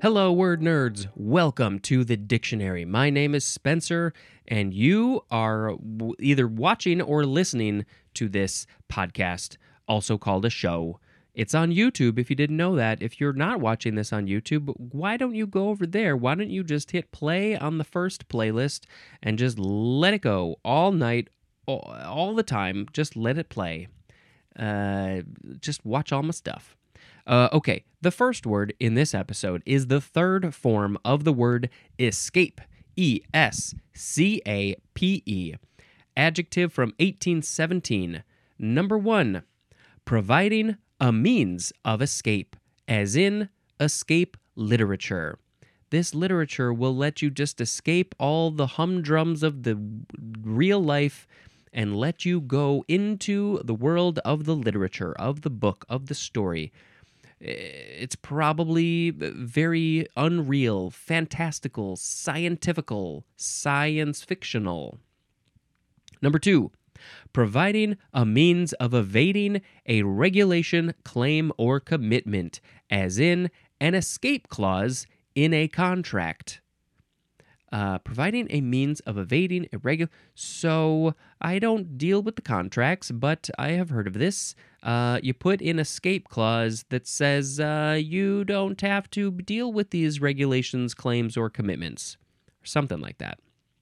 Hello, word nerds. Welcome to the dictionary. My name is Spencer, and you are either watching or listening to this podcast, also called a show. It's on YouTube if you didn't know that. If you're not watching this on YouTube, why don't you go over there? Why don't you just hit play on the first playlist and just let it go all night, all the time? Just let it play. Just watch all my stuff. Okay, the first word in this episode is the third form of the word escape. E-S-C-A-P-E. Adjective from 1817. Number 1, providing a means of escape, as in escape literature. This literature will let you just escape all the humdrums of the real life and let you go into the world of the literature, of the book, of the story. It's probably very unreal, fantastical, scientifical, science-fictional. Number 2, providing a means of evading a regulation, claim, or commitment, as in an escape clause in a contract. Providing a means of evading a regular. So I don't deal with the contracts, but I have heard of this. You put in escape clause that says you don't have to deal with these regulations, claims, or commitments, or something like that.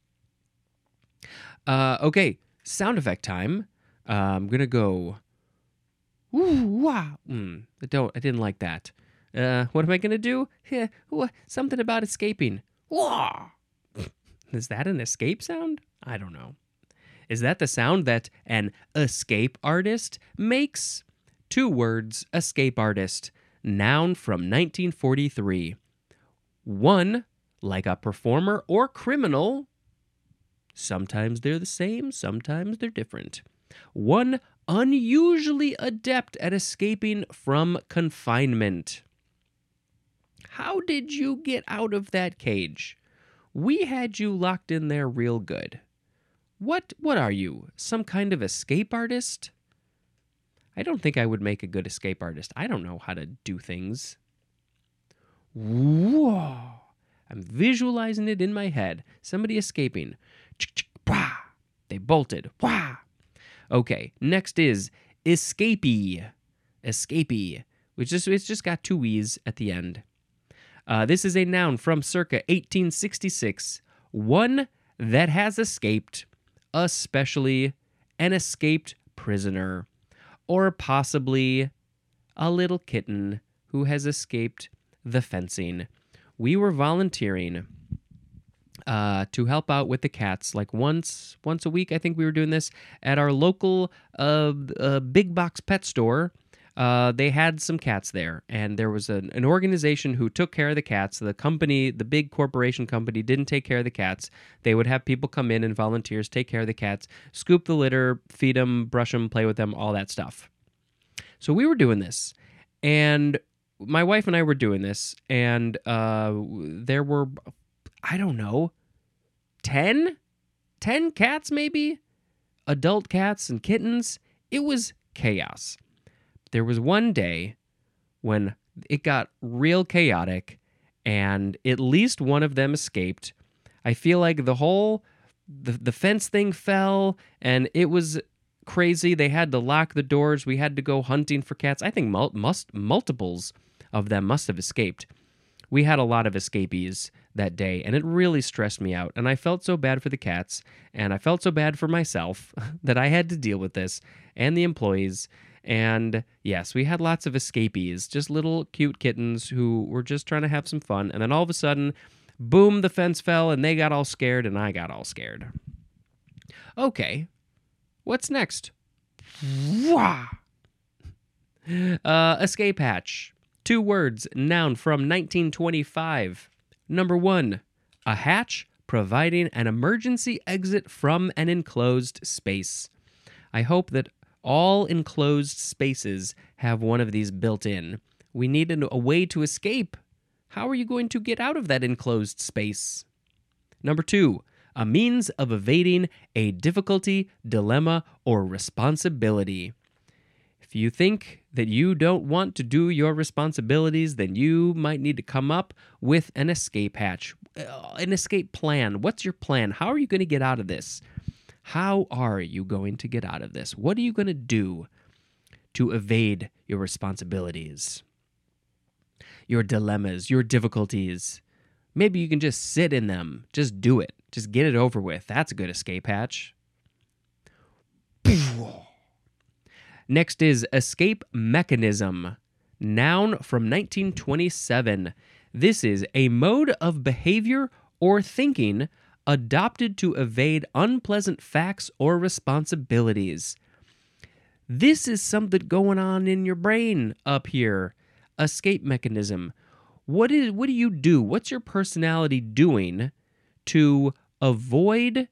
Okay, sound effect time. I'm gonna go. Ooh, wow. I didn't like that. What am I gonna do? Something about escaping. Wah. Is that an escape sound? I don't know. Is that the sound that an escape artist makes? 2 words, escape artist. Noun from 1943. 1, like a performer or criminal. Sometimes they're the same, sometimes they're different. 1, unusually adept at escaping from confinement. How did you get out of that cage? We had you locked in there real good. What are you? Some kind of escape artist? I don't think I would make a good escape artist. I don't know how to do things. Whoa. I'm visualizing it in my head. Somebody escaping. They bolted. Okay, next is escapee. Escapee. It's just got 2 E's at the end. This is a noun from circa 1866. One that has escaped, especially an escaped prisoner, or possibly a little kitten who has escaped the fencing. We were volunteering to help out with the cats, like once a week. I think we were doing this at our local big box pet store. They had some cats there, and there was an organization who took care of the cats. The company, the big corporation company, didn't take care of the cats. They would have people come in and volunteers take care of the cats, scoop the litter, feed them, brush them, play with them, all that stuff. So we were doing this, and my wife and I were doing this, and there were, I don't know, 10 cats maybe? Adult cats and kittens. It was chaos. There was one day when it got real chaotic and at least one of them escaped. I feel like the fence thing fell and it was crazy. They had to lock the doors. We had to go hunting for cats. I think multiples of them must have escaped. We had a lot of escapees that day, and it really stressed me out. And I felt so bad for the cats, and I felt so bad for myself that I had to deal with this, and the employees. And yes, we had lots of escapees, just little cute kittens who were just trying to have some fun. And then all of a sudden, boom, the fence fell, and they got all scared, and I got all scared. Okay, what's next? Escape hatch. 2 words, noun from 1925. Number 1, a hatch providing an emergency exit from an enclosed space. I hope that all enclosed spaces have one of these built in. We need a way to escape. How are you going to get out of that enclosed space? Number 2, a means of evading a difficulty, dilemma, or responsibility. If you think that you don't want to do your responsibilities, then you might need to come up with an escape hatch, an escape plan. What's your plan? How are you going to get out of this? How are you going to get out of this? What are you going to do to evade your responsibilities, your dilemmas, your difficulties? Maybe you can just sit in them. Just do it. Just get it over with. That's a good escape hatch. Next is escape mechanism. Noun from 1927. This is a mode of behavior or thinking adopted to evade unpleasant facts or responsibilities. This is something going on in your brain up here. Escape mechanism. What do you do? What's your personality doing to avoid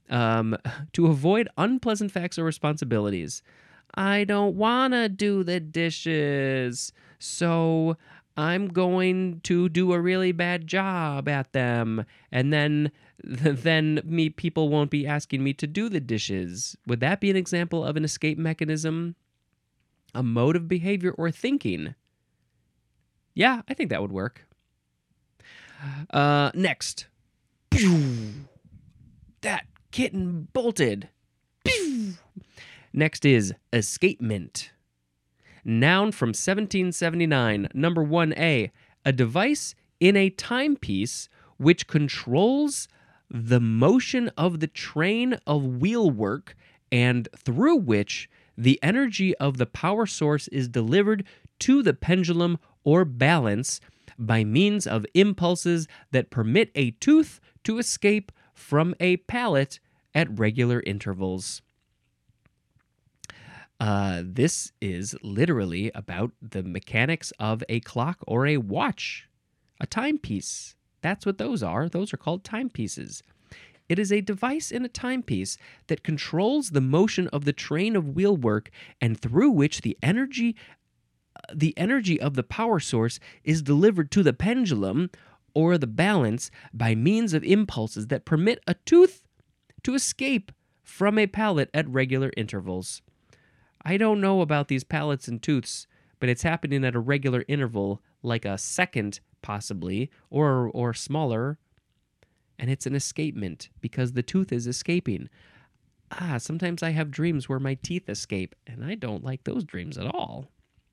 unpleasant facts or responsibilities? I don't want to do the dishes, so I'm going to do a really bad job at them, and then people won't be asking me to do the dishes. Would that be an example of an escape mechanism? A mode of behavior or thinking? Yeah, I think that would work. Next. That kitten bolted. Next is escapement. Noun from 1779. Number 1A. A device in a timepiece which controls the motion of the train of wheelwork and through which the energy of the power source is delivered to the pendulum or balance by means of impulses that permit a tooth to escape from a pallet at regular intervals. This is literally about the mechanics of a clock or a watch, a timepiece. That's what those are. Those are called timepieces. It is a device in a timepiece that controls the motion of the train of wheelwork and through which the energy of the power source is delivered to the pendulum or the balance by means of impulses that permit a tooth to escape from a pallet at regular intervals. I don't know about these pallets and tooths, but it's happening at a regular interval, like a second possibly, or smaller, and it's an escapement because the tooth is escaping. Sometimes I have dreams where my teeth escape, and I don't like those dreams at all.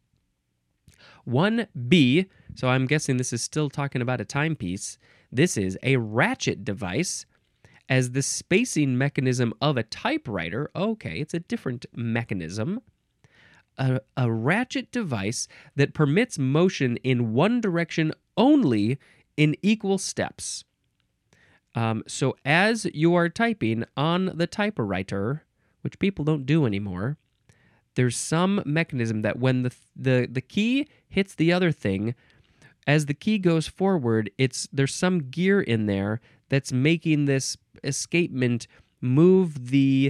1B, so I'm guessing this is still talking about a timepiece. This is a ratchet device as the spacing mechanism of a typewriter. Okay, it's a different mechanism. A ratchet device that permits motion in one direction only in equal steps. So as you are typing on the typewriter, which people don't do anymore, there's some mechanism that when the key hits the other thing, as the key goes forward, there's some gear in there that's making this escapement move the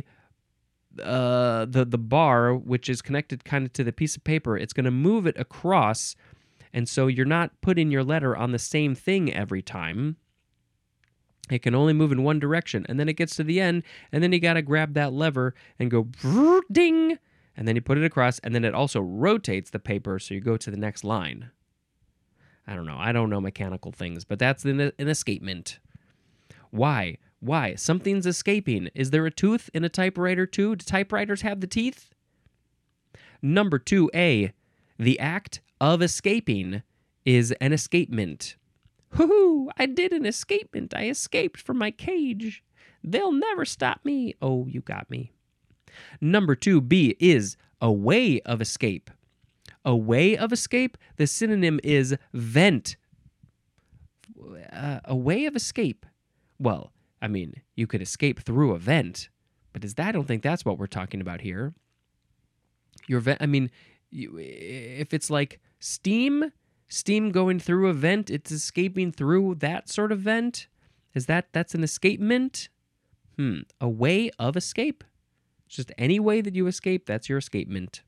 bar, which is connected kind of to the piece of paper. It's going to move it across, and so you're not putting your letter on the same thing every time. It can only move in one direction, and then it gets to the end, and then you got to grab that lever and go ding, and then you put it across, and then it also rotates the paper so you go to the next line. I don't know mechanical things, but that's an escapement. Why? Something's escaping. Is there a tooth in a typewriter too? Do typewriters have the teeth? Number 2A, the act of escaping is an escapement. Hoo-hoo, I did an escapement. I escaped from my cage. They'll never stop me. Oh, you got me. Number 2B is a way of escape. A way of escape, the synonym is vent. A way of escape. Well, I mean, you could escape through a vent, but I don't think that's what we're talking about here. If it's like steam going through a vent, it's escaping through that sort of vent. That's an escapement? A way of escape. Just any way that you escape, that's your escapement.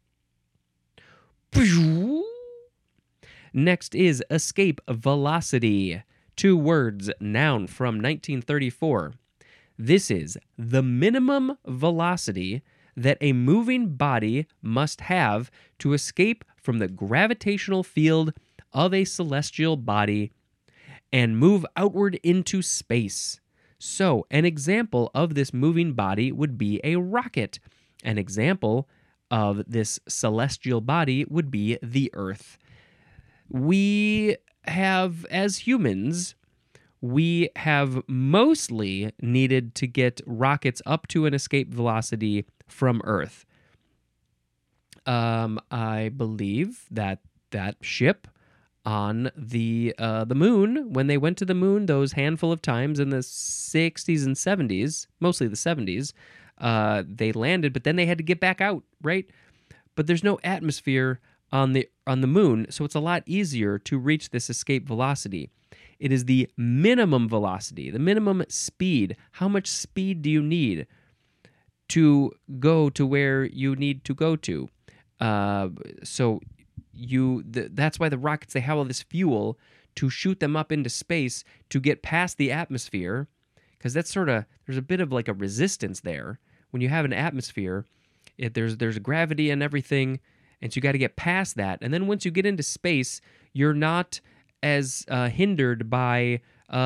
Next is escape velocity. 2 words, noun from 1934. This is the minimum velocity that a moving body must have to escape from the gravitational field of a celestial body and move outward into space. So, an example of this moving body would be a rocket. An example of this celestial body would be the Earth. We have, as humans, we have mostly needed to get rockets up to an escape velocity from Earth. I believe that ship on the moon, when they went to the moon those handful of times in the 60s and 70s, mostly the 70s, they landed, but then they had to get back out, right? But there's no atmosphere on the moon, so it's a lot easier to reach this escape velocity. It is the minimum velocity, the minimum speed. How much speed do you need to go to where you need to go to? That's why the rockets, they have all this fuel to shoot them up into space to get past the atmosphere, because that's there's a bit of like a resistance there. When you have an atmosphere, there's gravity and everything, and so you got to get past that. And then once you get into space, you're not as hindered by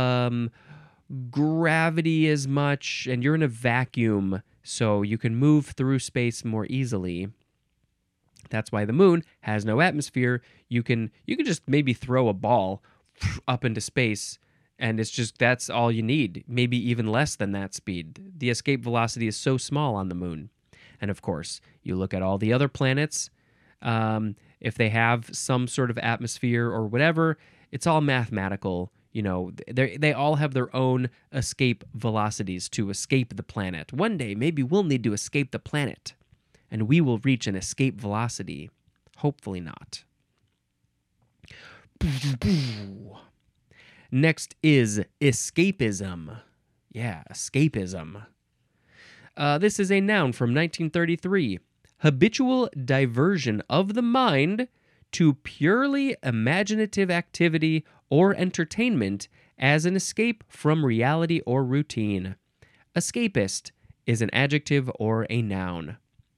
gravity as much, and you're in a vacuum, so you can move through space more easily. That's why the moon has no atmosphere. You can just maybe throw a ball up into space, and that's all you need. Maybe even less than that speed. The escape velocity is so small on the moon. And of course, you look at all the other planets. If they have some sort of atmosphere or whatever, it's all mathematical. They all have their own escape velocities to escape the planet. One day, maybe we'll need to escape the planet, and we will reach an escape velocity. Hopefully not. Next is escapism. Yeah, escapism. This is a noun from 1933. Habitual diversion of the mind to purely imaginative activity or entertainment as an escape from reality or routine. Escapist is an adjective or a noun.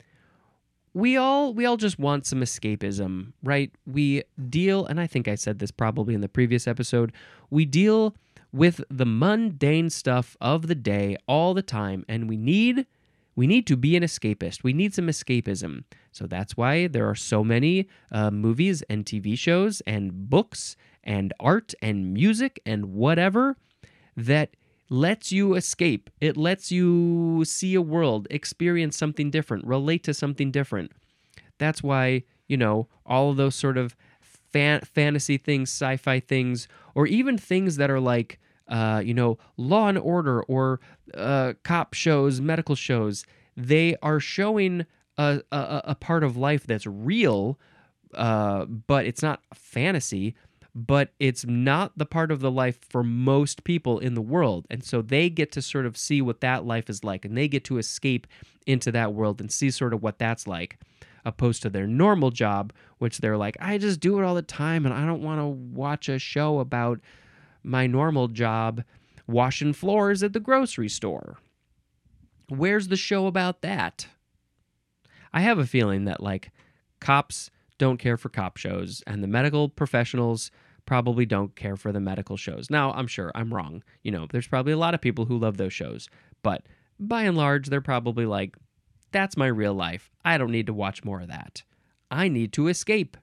We all just want some escapism, right? We deal, and I think I said this probably in the previous episode, we deal with the mundane stuff of the day all the time, and we need to be an escapist. We need some escapism. So that's why there are so many movies and TV shows and books and art and music and whatever that lets you escape. It lets you see a world, experience something different, relate to something different. That's why, all of those sort of fantasy things, sci-fi things, or even things that are like, Law and Order or cop shows, medical shows, they are showing a part of life that's real, but it's not fantasy, but it's not the part of the life for most people in the world. And so they get to sort of see what that life is like, and they get to escape into that world and see sort of what that's like, opposed to their normal job, which they're like, I just do it all the time, and I don't want to watch a show about my normal job washing floors at the grocery store. Where's the show about that? I have a feeling that, like, cops don't care for cop shows, and the medical professionals probably don't care for the medical shows. Now, I'm sure I'm wrong. There's probably a lot of people who love those shows, but by and large, they're probably like, that's my real life. I don't need to watch more of that. I need to escape.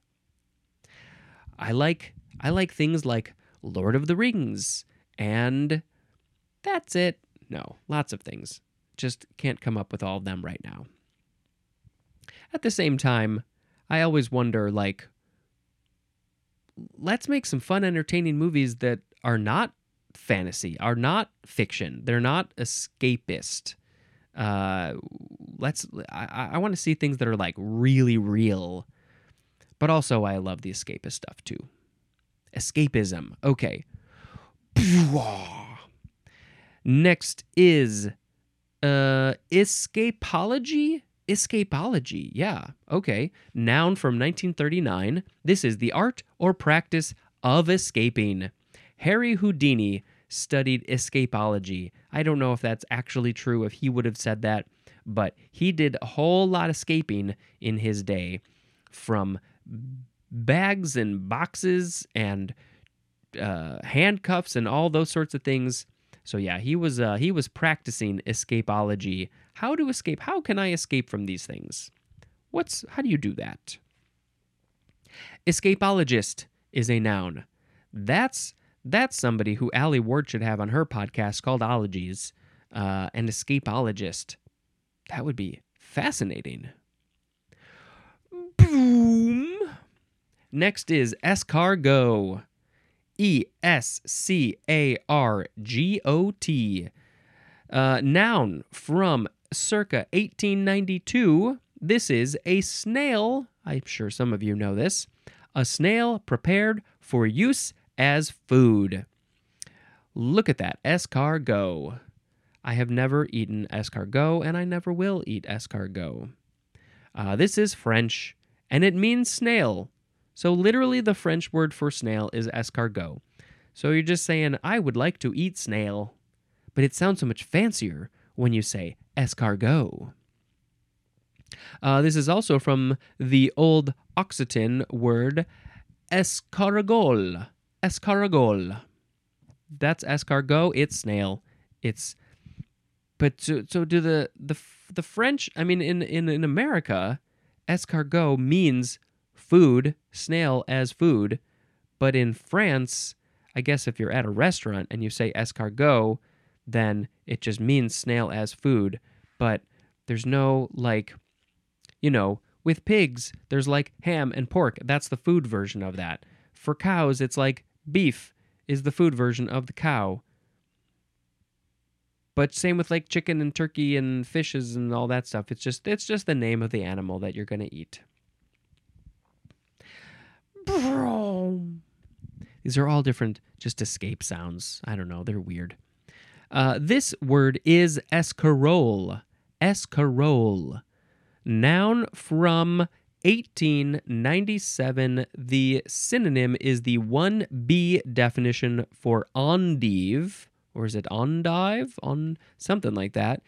I like things like Lord of the Rings, and that's it. No, lots of things. Just can't come up with all of them right now. At the same time, I always wonder, like, let's make some fun, entertaining movies that are not fantasy, are not fiction. They're not escapist. I want to see things that are like really real, but also I love the escapist stuff too. Escapism. Okay. Next is escapology. Escapology, yeah, okay. Noun from 1939. This is the art or practice of escaping. Harry Houdini studied escapology. I don't know if that's actually true, if he would have said that, but he did a whole lot of escaping in his day, from bags and boxes and handcuffs and all those sorts of things. So yeah, he was practicing escapology. How to escape? How can I escape from these things? How do you do that? Escapologist is a noun. That's somebody who Allie Ward should have on her podcast called Ologies. An escapologist. That would be fascinating. Boom. Next is escargot. ESCARGOT. Noun from circa 1892. This is a snail. I'm sure some of you know this. A snail prepared for use as food. Look at that, escargot. I have never eaten escargot, and I never will eat escargot. This is French, and it means snail. So literally the French word for snail is escargot. So you're just saying, I would like to eat snail. But it sounds so much fancier when you say escargot. This is also from the old Occitan word escargol. Escargol. That's escargot, it's snail. But do the French, I mean, in America, escargot means food, snail as food. But in France, I guess if you're at a restaurant and you say escargot, then it just means snail as food. But there's no, with pigs, there's like ham and pork. That's the food version of that. For cows, it's like beef is the food version of the cow. But same with like chicken and turkey and fishes and all that stuff. It's just the name of the animal that you're going to eat. These are all different just escape sounds. I don't know. They're weird. This word is escarole. Escarole. Noun from 1897. The synonym is the 1B definition for endive. Or is it endive? Something like that.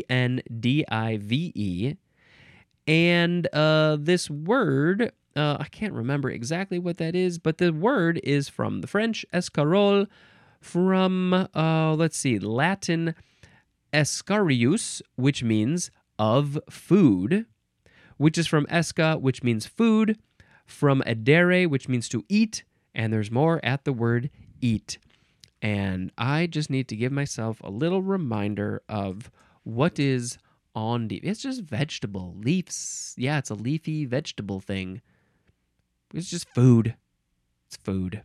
ENDIVE. And this word, I can't remember exactly what that is, but the word is from the French escarole, from, Latin escarius, which means of food, which is from esca, which means food, from edere, which means to eat, and there's more at the word eat. And I just need to give myself a little reminder of what is endive. It's just vegetable, leaves. Yeah, it's a leafy vegetable thing. It's just food. It's food.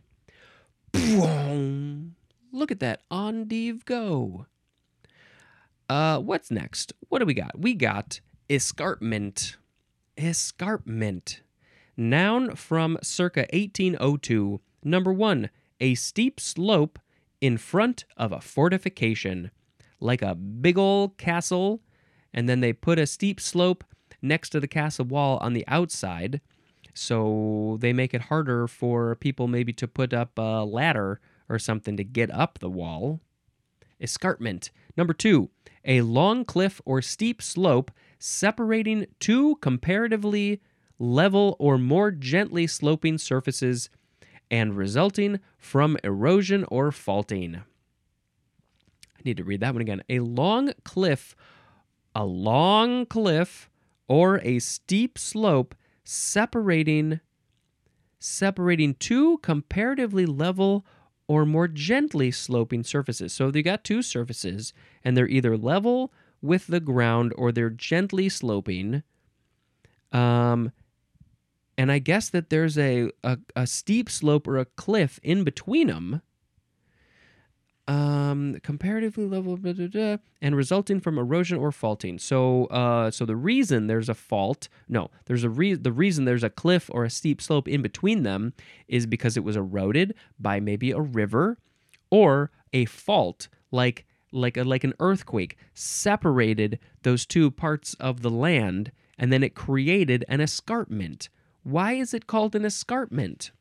Look at that endive go. What's next? What do we got? We got escarpment. Escarpment. Noun from circa 1802. Number 1, a steep slope in front of a fortification, like a big old castle, and then they put a steep slope next to the castle wall on the outside, so they make it harder for people maybe to put up a ladder or something to get up the wall. Escarpment. Number 2, a long cliff or steep slope separating two comparatively level or more gently sloping surfaces and resulting from erosion or faulting. I need to read that one again. A long cliff or a steep slope separating two comparatively level or more gently sloping surfaces. So they got two surfaces, and they're either level with the ground or they're gently sloping. And I guess that there's a steep slope or a cliff in between them. Comparatively level, and resulting from erosion or faulting. So the reason there's a fault, the reason there's a cliff or a steep slope in between them is because it was eroded by maybe a river, or a fault, like an earthquake separated those two parts of the land, and then it created an escarpment. Why is it called an escarpment?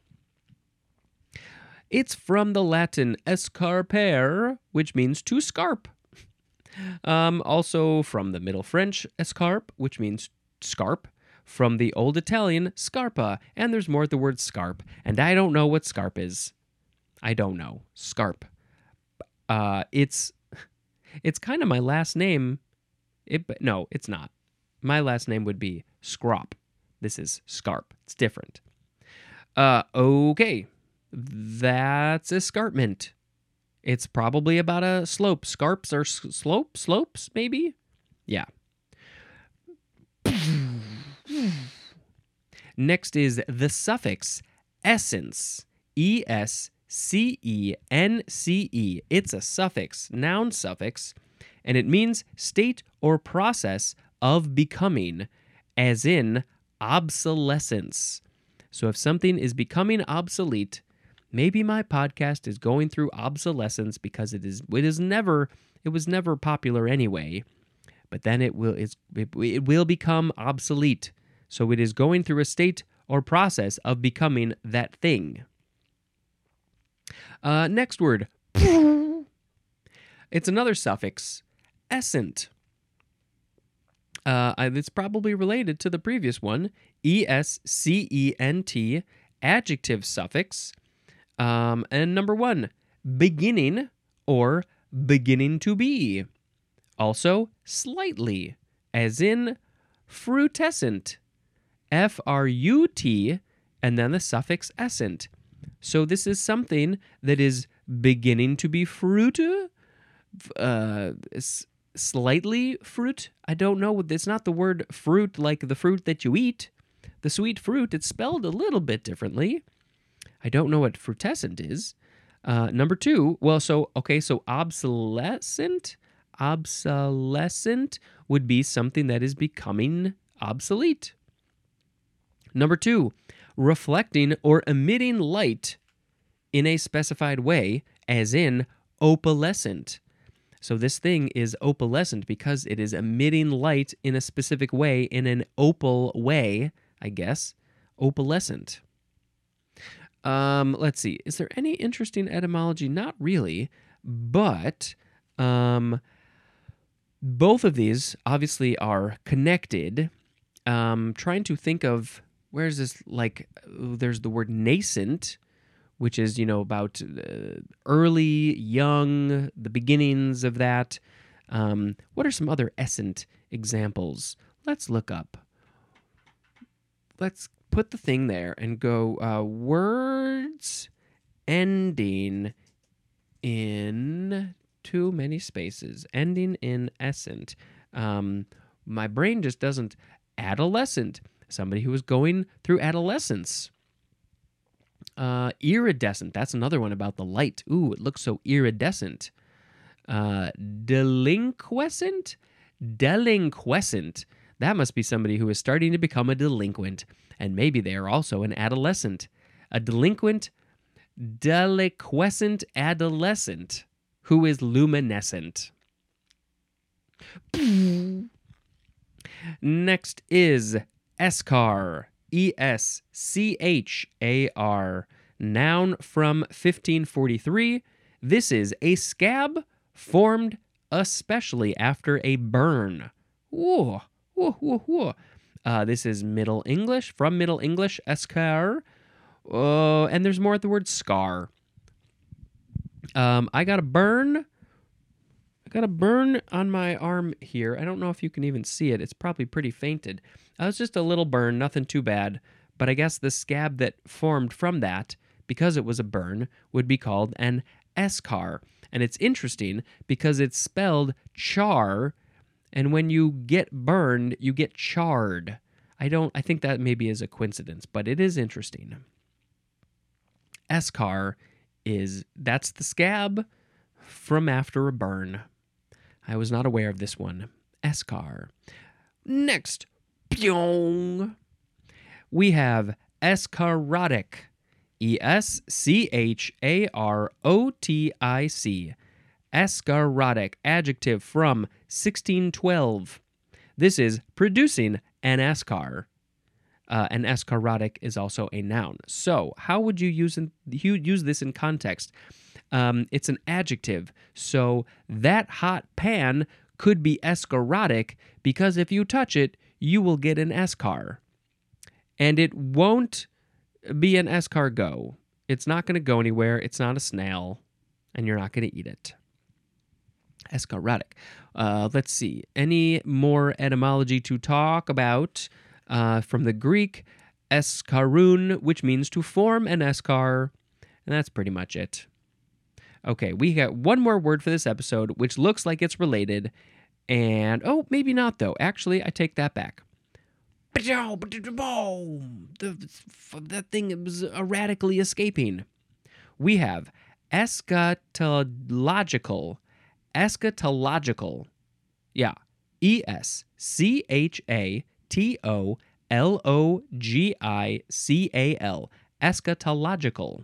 It's from the Latin escarpere, which means to scarp. Also from the Middle French escarpe, which means scarp, from the Old Italian scarpa, and there's more at the word scarp, and I don't know what scarp is. I don't know. Scarp. It's kind of my last name. No, it's not. My last name would be Scrop. This is Scarp. It's different. Okay. That's escarpment. It's probably about a slope. Scarps are slopes, maybe? Yeah. Next is the suffix essence. E-S-C-E-N-C-E. It's a suffix, noun suffix, and it means state or process of becoming, as in obsolescence. So if something is becoming obsolete, maybe my podcast is going through obsolescence because it was never popular anyway, but then it will become obsolete. So it is going through a state or process of becoming that thing. Next word. It's another suffix, essent. It's probably related to the previous one, E-S-C-E-N-T, adjective suffix. And number 1, beginning or beginning to be. Also, slightly, as in frutescent. F-R-U-T, and then the suffix essent. So this is something that is beginning to be fruit, slightly fruit. I don't know. It's not the word fruit like the fruit that you eat. The sweet fruit, it's spelled a little bit differently. I don't know what frutescent is. Number 2, so obsolescent. Obsolescent would be something that is becoming obsolete. Number 2, reflecting or emitting light in a specified way, as in opalescent. So this thing is opalescent because it is emitting light in a specific way, in an opal way, I guess. Opalescent. Let's see. Is there any interesting etymology? Not really, but both of these obviously are connected. Trying to think of where's this, there's the word nascent, which is, about early, young, the beginnings of that. What are some other essent examples? Let's look up. Let's put the thing there and go words ending in too many spaces, ending in essent. My brain just doesn't. Adolescent, somebody who is going through adolescence. Iridescent, that's another one about the light. Ooh, it looks so iridescent. Delinquescent, that must be somebody who is starting to become a delinquent, and maybe they are also an adolescent. A delinquent, deliquescent adolescent who is luminescent. Next is eschar, E-S-C-H-A-R, noun from 1543. This is a scab formed especially after a burn. Whoa, whoa, whoa, whoa. This is Middle English, from Middle English, eschar, and there's more at the word scar. I got a burn on my arm here. I don't know if you can even see it. It's probably pretty fainted. It's just a little burn, nothing too bad. But I guess the scab that formed from that, because it was a burn, would be called an eschar. And it's interesting because it's spelled char, and when you get burned, you get charred. I think that maybe is a coincidence, but it is interesting. Eschar that's the scab from after a burn. I was not aware of this one. Eschar. Next, pyong. We have escharotic. E-S-C-H-A-R-O-T-I-C. Escharotic, adjective from 1612. This is producing an eschar. An escharotic is also a noun. So, how would you use this in context? It's an adjective. So, that hot pan could be escharotic because if you touch it, you will get an eschar. And it won't be an escargot. It's not going to go anywhere. It's not a snail, and you're not going to eat it. Escharotic. Let's see. Any more etymology to talk about? From the Greek, escharoon, which means to form an eschar. And that's pretty much it. Okay, we got one more word for this episode, which looks like it's related. And, oh, maybe not, though. Actually, I take that back. That thing was erratically escaping. We have eschatological. Eschatological. Yeah. ESCHATOLOGICAL. Eschatological.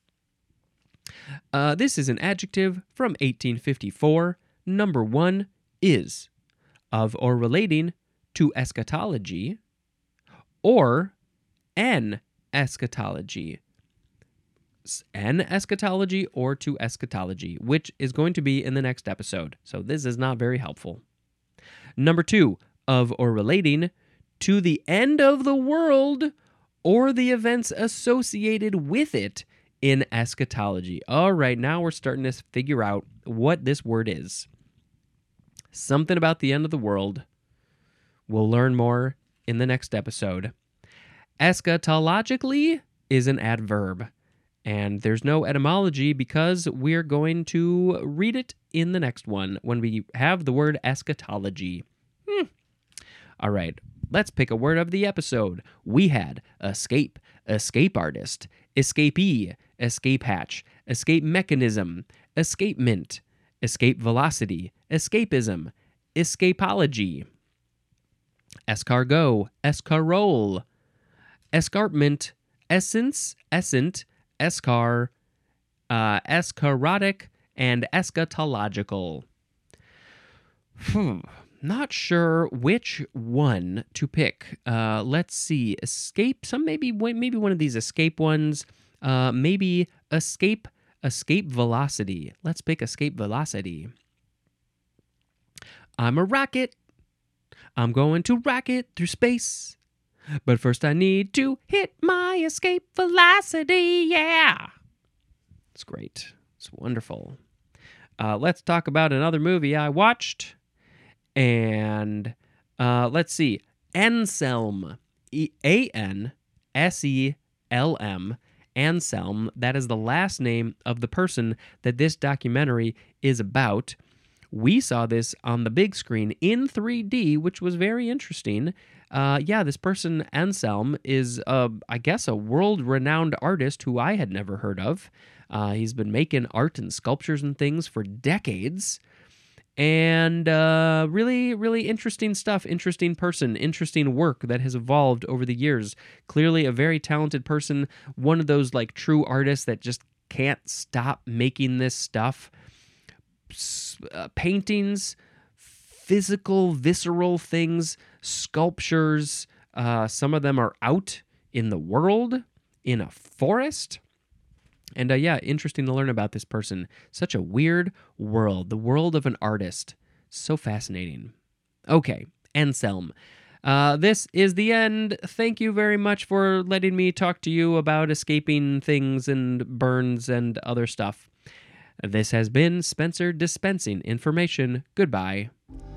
This is an adjective from 1854. Number 1 is of or relating to eschatology or an eschatology. An eschatology or to eschatology, which is going to be in the next episode. So this is not very helpful. Number 2, of or relating to the end of the world or the events associated with it in eschatology. All right, now we're starting to figure out what this word is. Something about the end of the world. We'll learn more in the next episode. Eschatologically is an adverb, and there's no etymology because we're going to read it in the next one when we have the word eschatology. All right, let's pick a word of the episode. We had escape, escape artist, escapee, escape hatch, escape mechanism, escapement, escape velocity, escapism, escapology, escargot, escarole, escarpment, essence, essent, escar, escharotic, and eschatological. Not sure which one to pick. Let's see. Escape. Maybe one of these escape ones. Maybe escape velocity. Let's pick escape velocity. I'm a rocket. I'm going to rocket through space. But first I need to hit my escape velocity. Yeah. It's great. It's wonderful. Let's talk about another movie I watched. And let's see. Anselm. Anselm. Anselm. That is the last name of the person that this documentary is about. We saw this on the big screen in 3D, which was very interesting. This person, Anselm, is, I guess, a world-renowned artist who I had never heard of. He's been making art and sculptures and things for decades. And really, really interesting stuff, interesting person, interesting work that has evolved over the years. Clearly a very talented person, one of those like true artists that just can't stop making this stuff. Paintings, physical, visceral things, sculptures. Some of them are out in the world, in a forest. And interesting to learn about this person. Such a weird world, the world of an artist. So fascinating. Okay, Anselm. This is the end. Thank you very much for letting me talk to you about escaping things and burns and other stuff. This has been Spencer dispensing information. Goodbye.